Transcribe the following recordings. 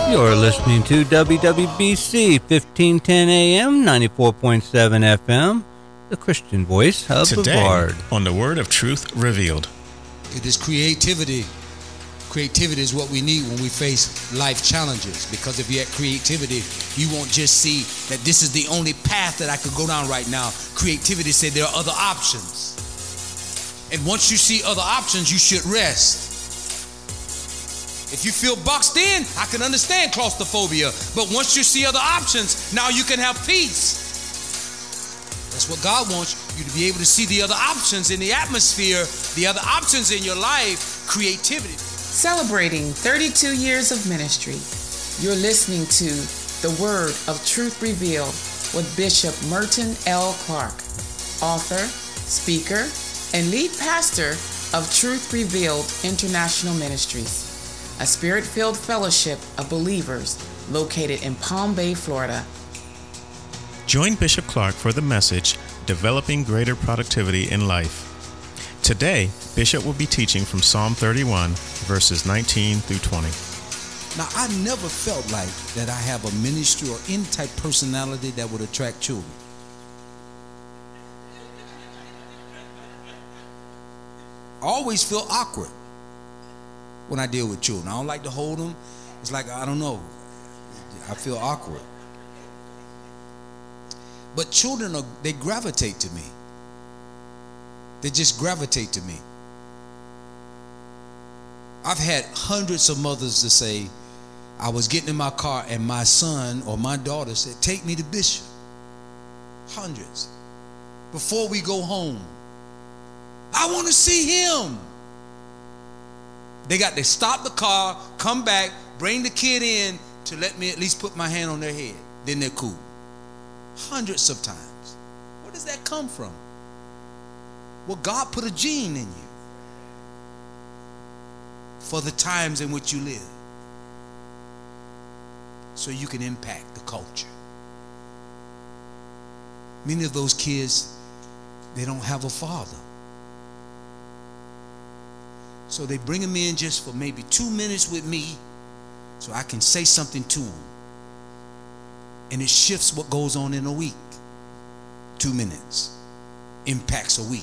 You're listening to WWBC 1510 AM, 94.7 FM, the Christian voice of Today, Brevard. On the Word of Truth Revealed. It is creativity. Creativity is what we need when we face life challenges. Because if you have creativity, you won't just see that this is the only path that I could go down right now. Creativity said there are other options. And once you see other options, you should rest. If you feel boxed in, I can understand claustrophobia. But once you see other options, now you can have peace. That's what God wants you to be able to see the other options in the atmosphere, the other options in your life, creativity. Celebrating 32 years of ministry, you're listening to The Word of Truth Revealed with Bishop Merton L. Clark, author, speaker, and lead pastor of Truth Revealed International Ministries, a spirit-filled fellowship of believers located in Palm Bay, Florida. Join Bishop Clark for the message, Developing Greater Productivity in Life. Today, Bishop will be teaching from Psalm 31, verses 19 through 20. Now, I never felt like that I have a ministry or any type of personality that would attract children. I always feel awkward when I deal with children. I don't like to hold them. It's like, I don't know. I feel awkward. But children, they gravitate to me. They just gravitate to me. I've had hundreds of mothers to say, I was getting in my car and my son or my daughter said, take me to Bishop. Hundreds. Before we go home, I want to see him. They got to stop the car, come back, bring the kid in to let me at least put my hand on their head. Then they're cool. Hundreds of times. Where does that come from? Well, God put a gene in you for the times in which you live, so you can impact the culture. Many of those kids, they don't have a father. So they bring them in just for maybe 2 minutes with me so I can say something to them. And it shifts what goes on in a week. 2 minutes impacts a week.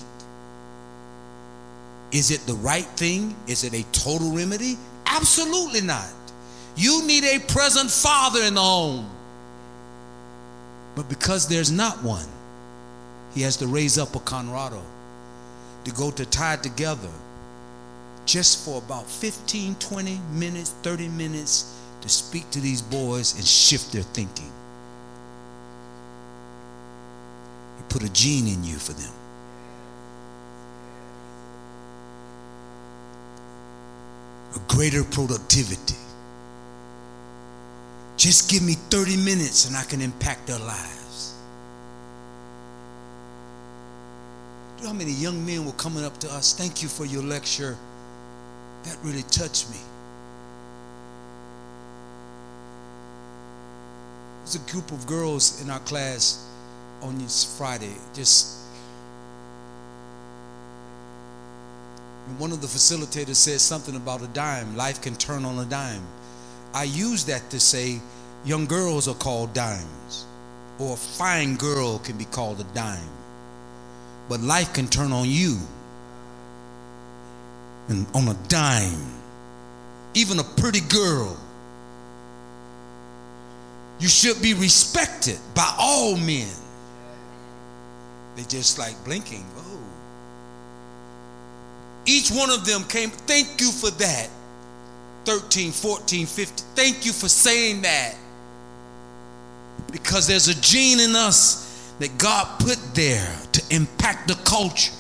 Is it the right thing? Is it a total remedy? Absolutely not. You need a present father in the home. But because there's not one, he has to raise up a Conrado to go to tie together just for about 15, 20 minutes, 30 minutes to speak to these boys and shift their thinking. He put a gene in you for them. A greater productivity. Just give me 30 minutes and I can impact their lives. Do you know how many young men were coming up to us? Thank you for your lecture. That really touched me. There's a group of girls in our class on this Friday. And one of the facilitators said something about a dime. Life can turn on a dime. I use that to say young girls are called dimes, or a fine girl can be called a dime. But life can turn on you and on a dime. Even a pretty girl. You should be respected by all men. They just like blinking. Oh. Each one of them came, thank you for that. 13, 14, 15, thank you for saying that. Because there's a gene in us that God put there to impact the culture.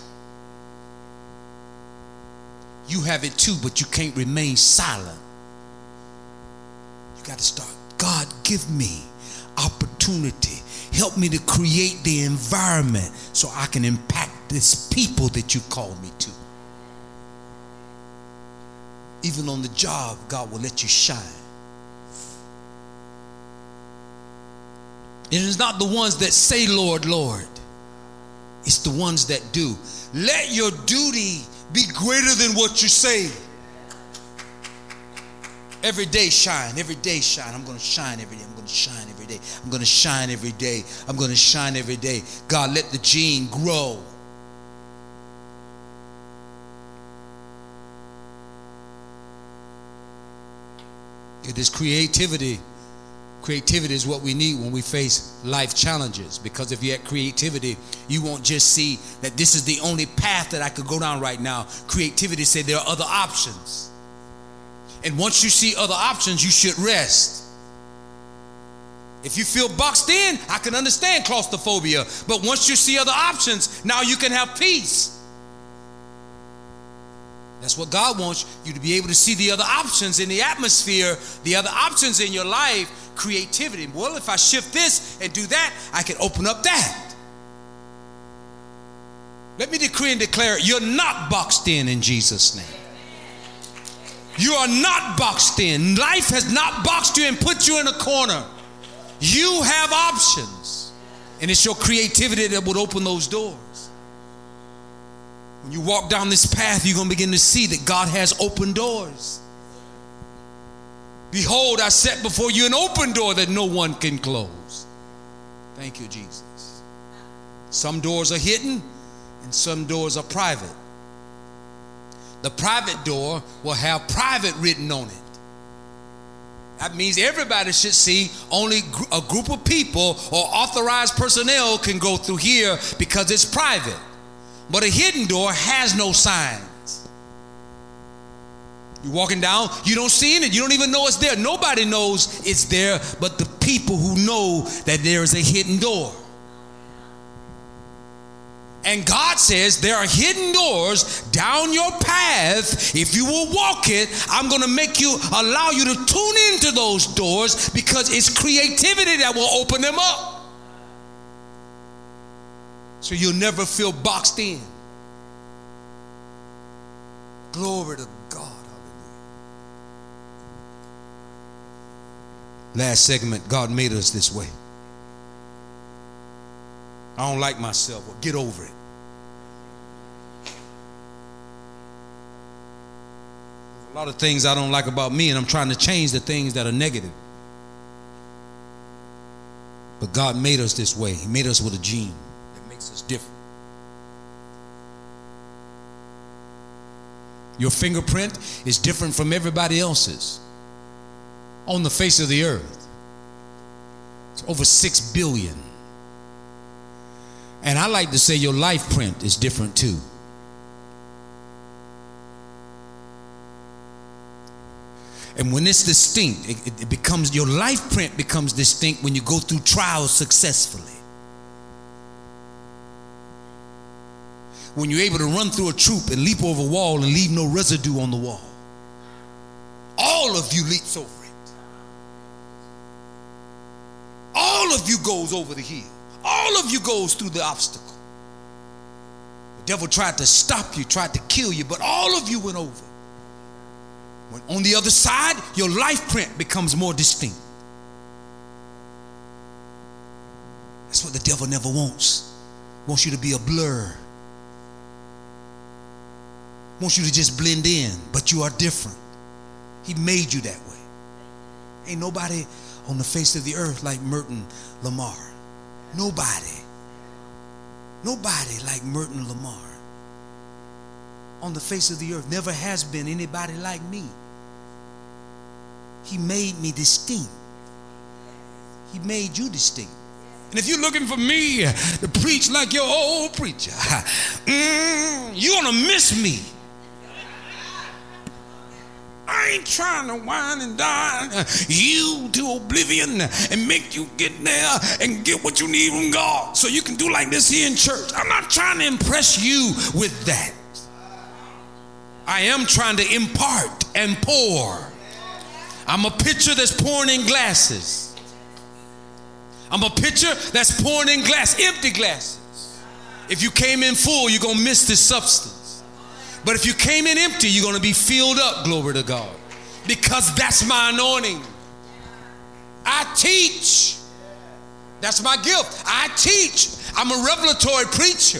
You have it too, but you can't remain silent. You got to start. God, give me opportunity. Help me to create the environment so I can impact this people that you called me to. Even on the job, God will let you shine. It is not the ones that say, Lord, Lord. It's the ones that do. Let your duty be greater than what you say. Every day shine, every day shine. I'm going to shine every day. I'm going to shine every day. I'm going to shine every day. I'm going to shine every day. God, let the gene grow. It is creativity. Creativity is what we need when we face life challenges. Because if you have creativity, you won't just see that this is the only path that I could go down right now. Creativity said there are other options. And once you see other options, you should rest. If you feel boxed in, I can understand claustrophobia. But once you see other options, now you can have peace. That's what God wants you to be able to see, the other options in the atmosphere, the other options in your life, creativity. Well, if I shift this and do that, I can open up that. Let me decree and declare, you're not boxed in Jesus' name. You are not boxed in. Life has not boxed you and put you in a corner. You have options. And it's your creativity that would open those doors. When you walk down this path, you're going to begin to see that God has open doors. Behold, I set before you an open door that no one can close. Thank you, Jesus. Some doors are hidden and some doors are private. The private door will have private written on it. That means everybody should see. Only a group of people or authorized personnel can go through here because it's private. But a hidden door has no signs. You're walking down, you don't see it, you don't even know it's there. Nobody knows it's there but the people who know that there is a hidden door. And God says there are hidden doors down your path. If you will walk it, I'm going to allow you to tune into those doors because it's creativity that will open them up. So you'll never feel boxed in. Glory to God. Last segment, God made us this way. I don't like myself. Well, get over it. There's a lot of things I don't like about me, and I'm trying to change the things that are negative. But God made us this way. He made us with a gene that makes us different. Your fingerprint is different from everybody else's on the face of the earth. It's over 6 billion. And I like to say your life print is different too. And when it's distinct, it becomes, your life print becomes distinct when you go through trials successfully. When you're able to run through a troop and leap over a wall and leave no residue on the wall. All of you leaps over it. All of you goes over the hill. All of you goes through the obstacle. The devil tried to stop you, tried to kill you, but all of you went over. When on the other side, your life print becomes more distinct. That's what the devil never wants. He wants you to be a blur. He wants you to just blend in, but you are different. He made you that way. Ain't nobody on the face of the earth like Merton Lamar. Nobody like Merton Lamar on the face of the earth. Never has been anybody like me. He made me distinct. He made you distinct. And if you're looking for me to preach like your old preacher, you're gonna miss me. I ain't trying to wine and dine you to oblivion and make you get there and get what you need from God so you can do like this here in church. I'm not trying to impress you with that. I am trying to impart and pour. I'm a pitcher that's pouring in glasses. I'm a pitcher that's pouring in glass, empty glasses. If you came in full, you're going to miss this substance. But if you came in empty, you're going to be filled up, glory to God. Because that's my anointing. I teach. That's my gift. I teach. I'm a revelatory preacher.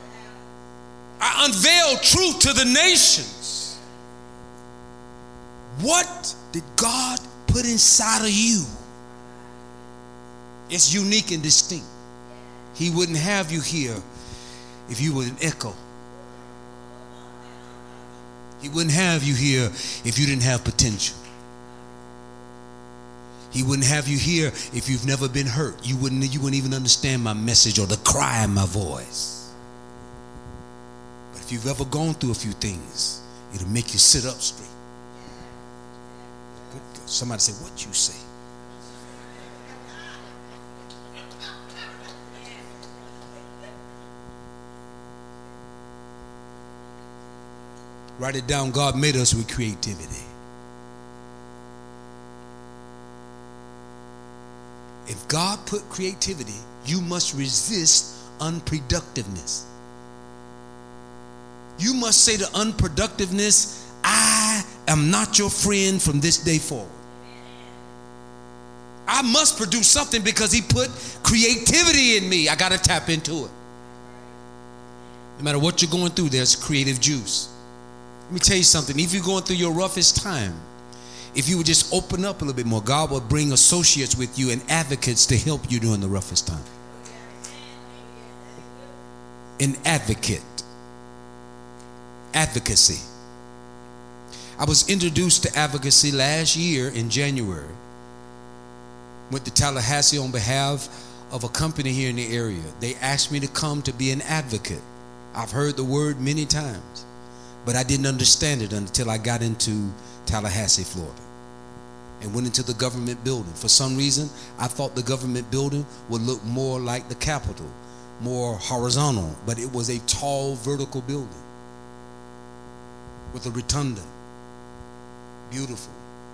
I unveil truth to the nations. What did God put inside of you? It's unique and distinct. He wouldn't have you here if you were an echo. He wouldn't have you here if you didn't have potential. He wouldn't have you here if you've never been hurt. You wouldn't even understand my message or the cry in my voice. But if you've ever gone through a few things, it'll make you sit up straight. Good. Somebody say, what you say? Write it down. God made us with creativity. If God put creativity, you must resist unproductiveness. You must say to unproductiveness, I am not your friend from this day forward. I must produce something because he put creativity in me. I got to tap into it. No matter what you're going through, there's creative juice. Let me tell you something. If you're going through your roughest time, if you would just open up a little bit more, God will bring associates with you and advocates to help you during the roughest time. An advocate. Advocacy. I was introduced to advocacy last year in January. Went to Tallahassee on behalf of a company here in the area. They asked me to come to be an advocate. I've heard the word many times, but I didn't understand it until I got into Tallahassee, Florida, and went into the government building. For some reason, I thought the government building would look more like the Capitol, more horizontal, but it was a tall, vertical building with a rotunda. Beautiful.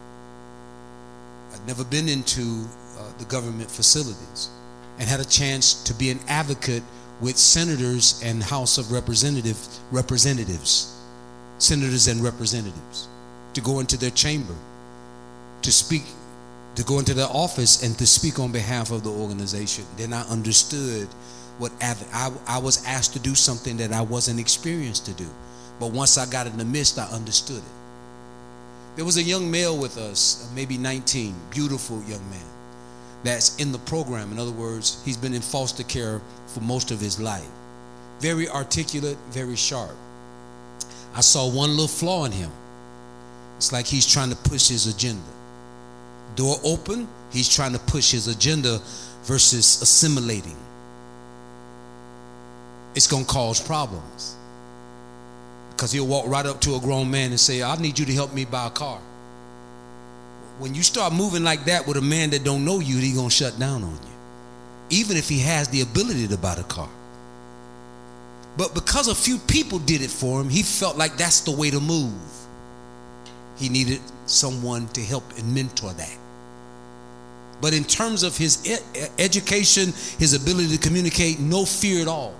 I'd never been into the government facilities and had a chance to be an advocate with senators and House of Representatives, senators and representatives, to go into their chamber, to speak, to go into their office and to speak on behalf of the organization. Then I understood what I was asked to do something that I wasn't experienced to do. But once I got in the midst, I understood it. There was a young male with us, maybe 19, beautiful young man, that's in the program. In other words, he's been in foster care for most of his life. Very articulate, very sharp. I saw one little flaw in him. It's like he's trying to push his agenda. Door open, he's trying to push his agenda versus assimilating. It's going to cause problems. Because he'll walk right up to a grown man and say, I need you to help me buy a car. When you start moving like that with a man that don't know you, he's going to shut down on you, even if he has the ability to buy the car. But because a few people did it for him, he felt like that's the way to move. He needed someone to help and mentor that. But in terms of his education, his ability to communicate, no fear at all.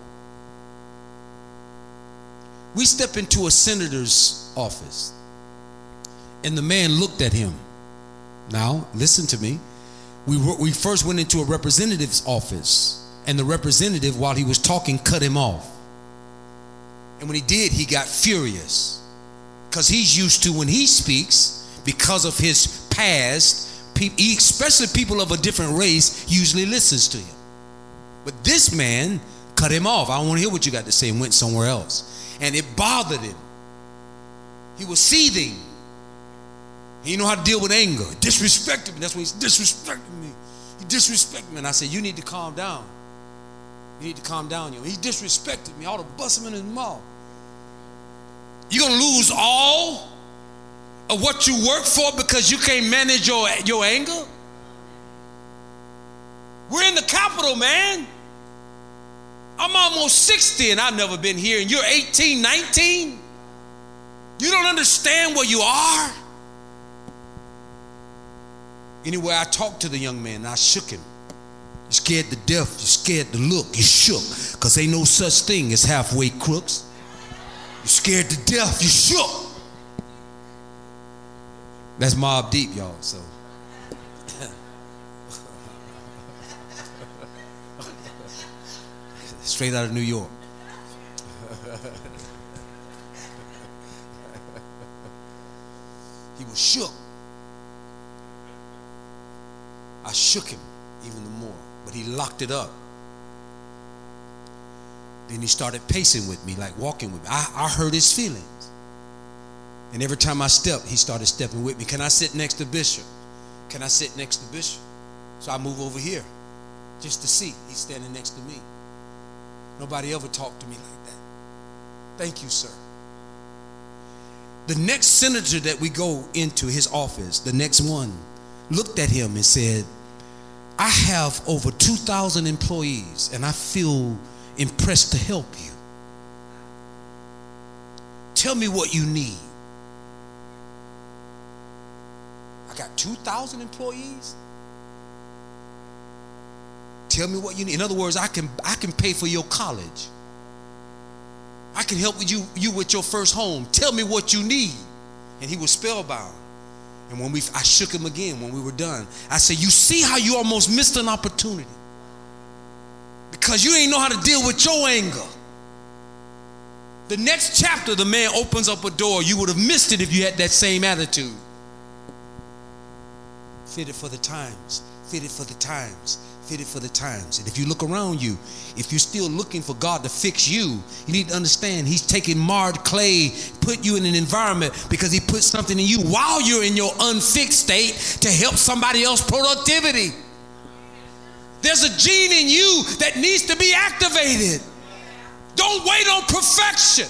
We step into a senator's office, and the man looked at him. Now, listen to me. We first went into a representative's office, and the representative, while he was talking, cut him off. And when he did, he got furious, because he's used to, when he speaks, because of his past, especially people of a different race, usually listens to him. But this man cut him off. I don't want to hear what you got to say, and went somewhere else. And it bothered him. He was seething. He didn't know how to deal with anger. Disrespected me. That's when he's disrespecting me. He disrespected me. And I said, you need to calm down. You need to calm down. He disrespected me. I ought to bust him in his mouth. You're going to lose all of what you work for because you can't manage your anger? We're in the Capitol, man. I'm almost 60 and I've never been here, and you're 18, 19? You don't understand where you are? Anyway, I talked to the young man and I shook him. You're scared to death, you're scared to look, you're shook, because ain't no such thing as halfway crooks. You're scared to death, you're shook. That's Mobb Deep, y'all, so. Straight out of New York. He was shook. I shook him even more, but he locked it up. Then he started pacing with me, like walking with me. I heard his feelings. And every time I stepped, he started stepping with me. Can I sit next to Bishop? Can I sit next to Bishop? So I move over here just to see. He's standing next to me. Nobody ever talked to me like that. Thank you, sir. The next senator that we go into his office, the next one, looked at him and said, I have over 2,000 employees and I feel impressed to help you. Tell me what you need. I got 2,000 employees. Tell me what you need. In other words, I can pay for your college. I can help with you with your first home. Tell me what you need. And he was spellbound. And I shook him again when we were done. I said, you see how you almost missed an opportunity? Because you ain't know how to deal with your anger. The next chapter, the man opens up a door. You would have missed it if you had that same attitude. Fitted for the times. Fitted for the times. Fitted for the times. And if you look around you, if you're still looking for God to fix you, you need to understand he's taking marred clay, put you in an environment because he put something in you while you're in your unfixed state to help somebody else's productivity. There's a gene in you that needs to be activated. Don't wait on perfection.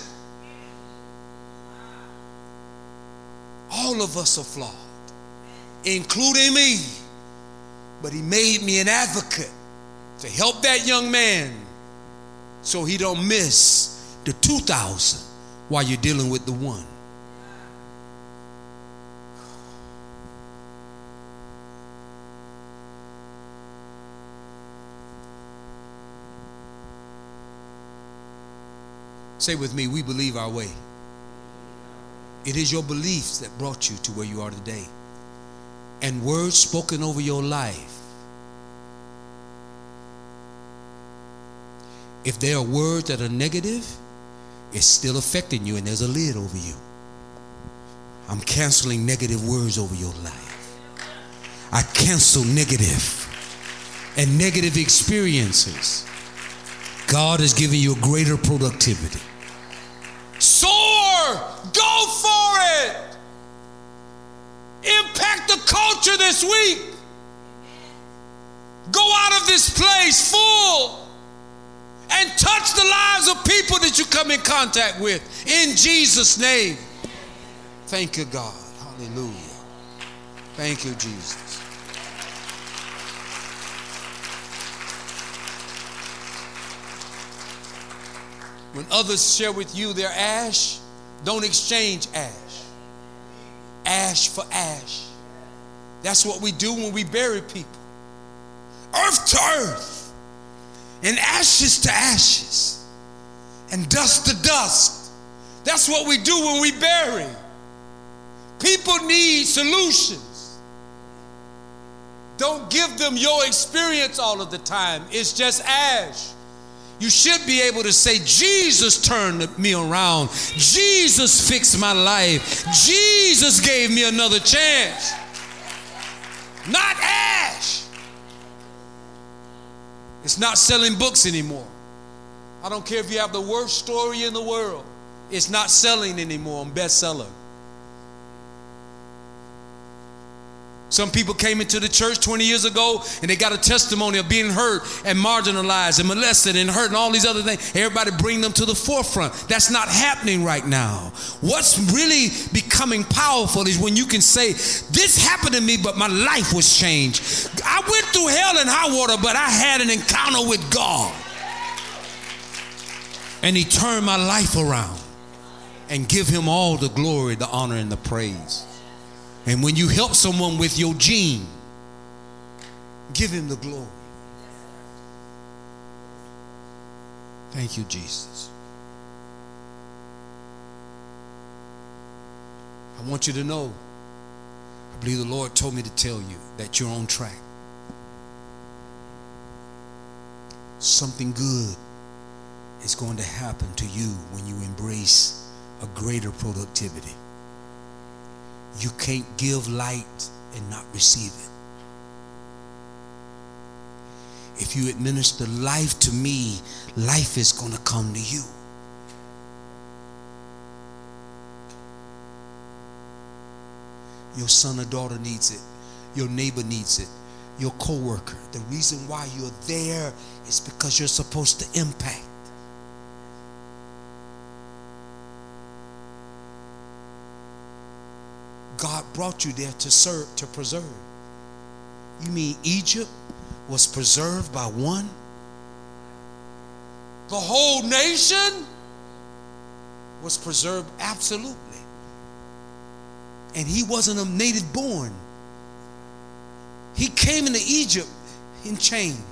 All of us are flawed, including me. But he made me an advocate to help that young man so he don't miss the 2,000 while you're dealing with the one. Say with me, we believe our way. It is your beliefs that brought you to where you are today. And words spoken over your life. If there are words that are negative, it's still affecting you and there's a lid over you. I'm canceling negative words over your life. I cancel negative and negative experiences. God is giving you a greater productivity. Soar! Go for it! Impact the culture this week. Go out of this place full and touch the lives of people that you come in contact with. In Jesus' name. Thank you, God. Hallelujah. Thank you, Jesus. When others share with you their ash, don't exchange ash. Ash for ash. That's what we do when we bury people. Earth to earth, and ashes to ashes, and dust to dust. That's what we do when we bury. People need solutions. Don't give them your experience all of the time. It's just ash. You should be able to say, Jesus turned me around. Jesus fixed my life. Jesus gave me another chance. Not ash. It's not selling books anymore. I don't care if you have the worst story in the world. It's not selling anymore on bestseller. Some people came into the church 20 years ago and they got a testimony of being hurt and marginalized and molested and hurt and all these other things. Everybody bring them to the forefront. That's not happening right now. What's really becoming powerful is when you can say, this happened to me, but my life was changed. I went through hell and high water, but I had an encounter with God. And he turned my life around. And give him all the glory, the honor, and the praise. And when you help someone with your gene, give him the glory. Thank you, Jesus. I want you to know, I believe the Lord told me to tell you that you're on track. Something good is going to happen to you when you embrace a greater productivity. You can't give light and not receive it. If you administer life to me, life is going to come to you. Your son or daughter needs it. Your neighbor needs it. Your co-worker. The reason why you're there is because you're supposed to impact. God brought you there to serve, to preserve. You mean Egypt was preserved by one? The whole nation was preserved absolutely. And he wasn't a native born. He came into Egypt in chains.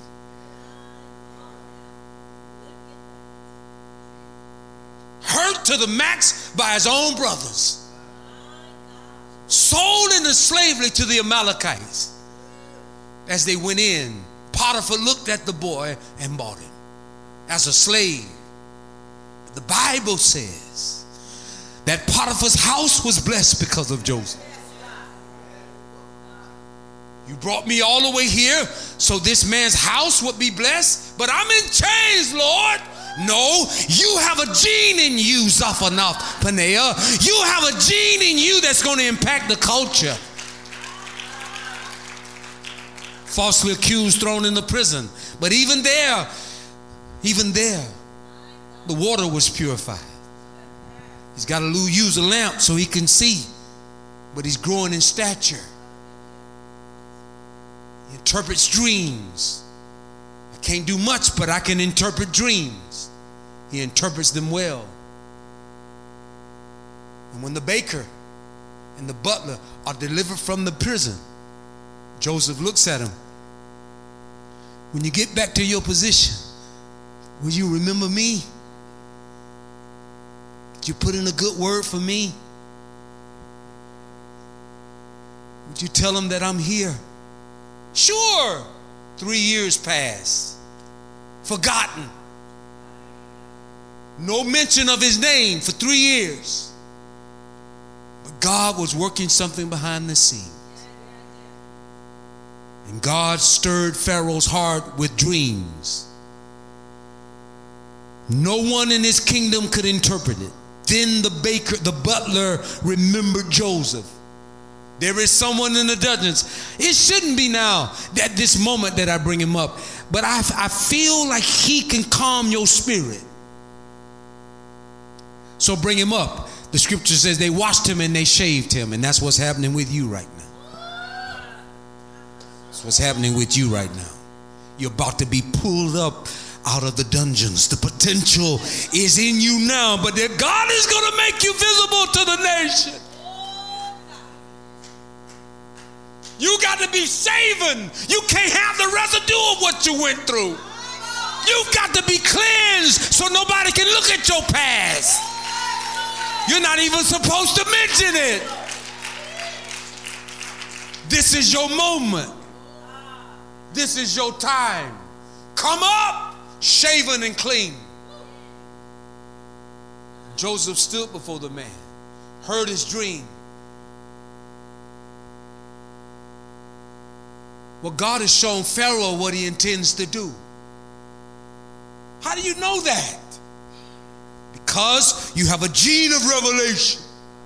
Hurt to the max by his own brothers. Sold into slavery to the Amalekites. As they went in, Potiphar looked at the boy and bought him as a slave. The Bible says that Potiphar's house was blessed because of Joseph. You brought me all the way here so this man's house would be blessed, but I'm in chains, Lord. No, you have a gene in you, Zaphanath Paneah. You have a gene in you that's going to impact the culture. Falsely accused, thrown in the prison. But even there, the water was purified. He's got to use a lamp so he can see, but he's growing in stature. He interprets dreams. I can't do much, but I can interpret dreams. He interprets them well. And when the baker and the butler are delivered from the prison, Joseph looks at him. When you get back to your position, will you remember me? Did you put in a good word for me? Would you tell him that I'm here? Sure. 3 years passed. Forgotten. No mention of his name for 3 years. But God was working something behind the scenes. And God stirred Pharaoh's heart with dreams. No one in his kingdom could interpret it. Then the butler remembered Joseph. There is someone in the dungeons. It shouldn't be now at this moment that I bring him up, but I feel like he can calm your spirit. So bring him up. The scripture says they washed him and they shaved him, and that's what's happening with you right now. That's what's happening with you right now. You're about to be pulled up out of the dungeons. The potential is in you now, but that God is going to make you visible to the nation. You got to be shaven. You can't have the residue of what you went through. You've got to be cleansed so nobody can look at your past. You're not even supposed to mention it. This is your moment. This is your time. Come up, shaven and clean. Joseph stood before the man, heard his dream. Well, God has shown Pharaoh what he intends to do. How do you know that? Because you have a gene of revelation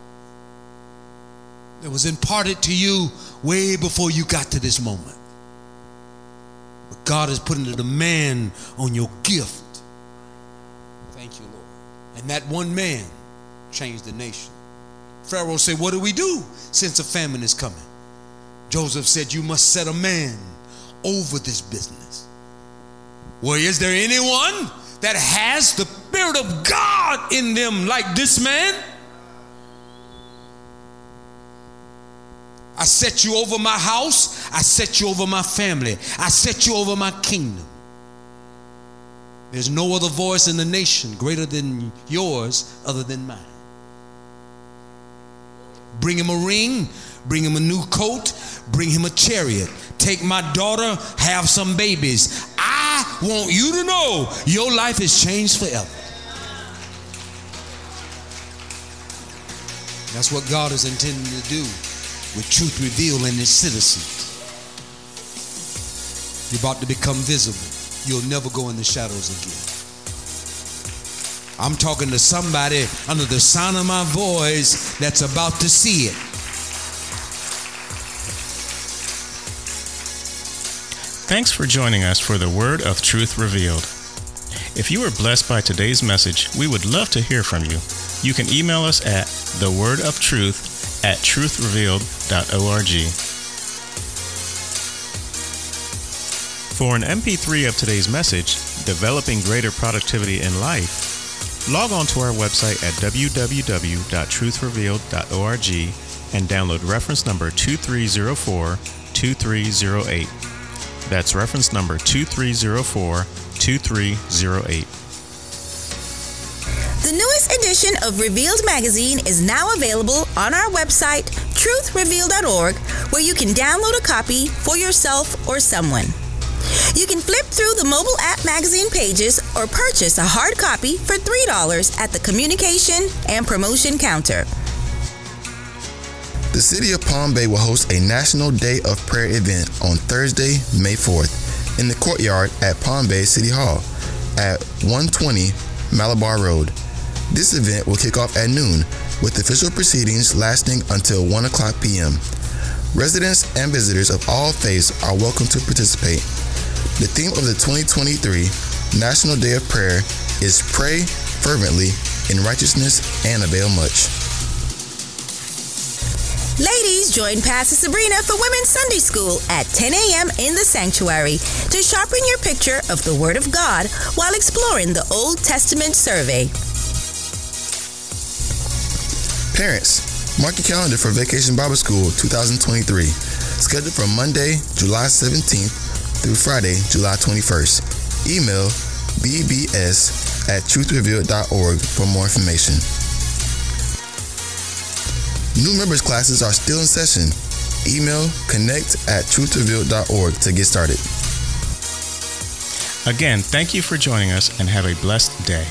that was imparted to you way before you got to this moment. But God is putting a demand on your gift. Thank you, Lord. And that one man changed the nation. Pharaoh said, what do we do since a famine is coming? Joseph said, you must set a man over this business. Well, is there anyone that has the Spirit of God in them like this man? I set you over my house. I set you over my family. I set you over my kingdom. There's no other voice in the nation greater than yours other than mine. Bring him a ring. Bring him a new coat. Bring him a chariot. Take my daughter. Have some babies. I want you to know your life is changed forever. That's what God is intending to do. with Truth Revealed and its citizens. You're about to become visible. You'll never go in the shadows again. I'm talking to somebody under the sound of my voice that's about to see it. Thanks for joining us for the Word of Truth Revealed. If you were blessed by today's message, we would love to hear from you. You can email us at thewordоftruth@truthrevealed.org. For an MP3 of today's message, Developing Greater Productivity in Life, log on to our website at www.truthrevealed.org and download reference number 2304-2308. That's reference number 2304-2308. The newest edition of Revealed Magazine is now available on our website, truthrevealed.org, where you can download a copy for yourself or someone. You can flip through the mobile app magazine pages or purchase a hard copy for $3 at the communication and promotion counter. The City of Palm Bay will host a National Day of Prayer event on Thursday, May 4th, in the courtyard at Palm Bay City Hall at 120 Malabar Road. This event will kick off at noon, with official proceedings lasting until 1 o'clock p.m. Residents and visitors of all faiths are welcome to participate. The theme of the 2023 National Day of Prayer is Pray Fervently in Righteousness and Avail Much. Ladies, join Pastor Sabrina for Women's Sunday School at 10 a.m. in the sanctuary to sharpen your picture of the Word of God while exploring the Old Testament survey. Parents, mark your calendar for Vacation Bible School 2023, scheduled from Monday, July 17th through Friday, July 21st. Email bbs@truthrevealed.org for more information. New members classes are still in session. Email connect@truthrevealed.org to get started. Again, thank you for joining us and have a blessed day.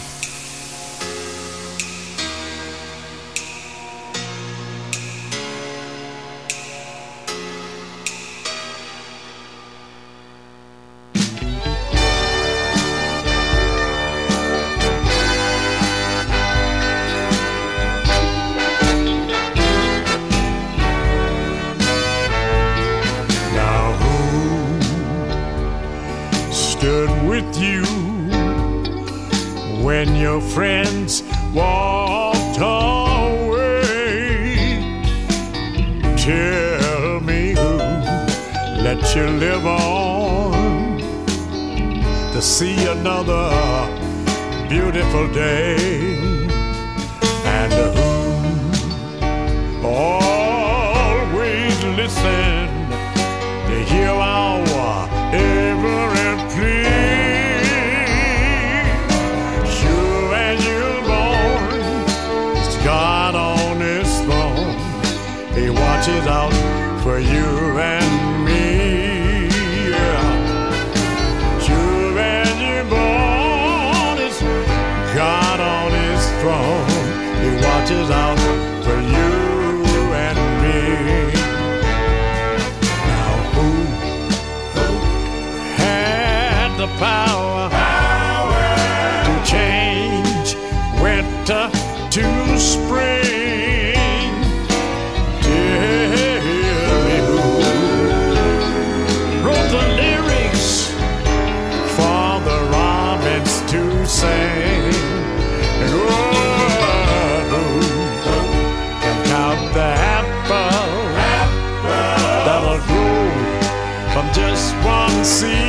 With you when your friends walked away. Tell me who let you live on to see another beautiful day, and who always listen to hear our every plea. Watches out for you and me. Sure as you're born, it's God on His throne. He watches out for you and me. Now who had the power to change winter to spring? Sing. And who can count the apple that'll grow from just one seed?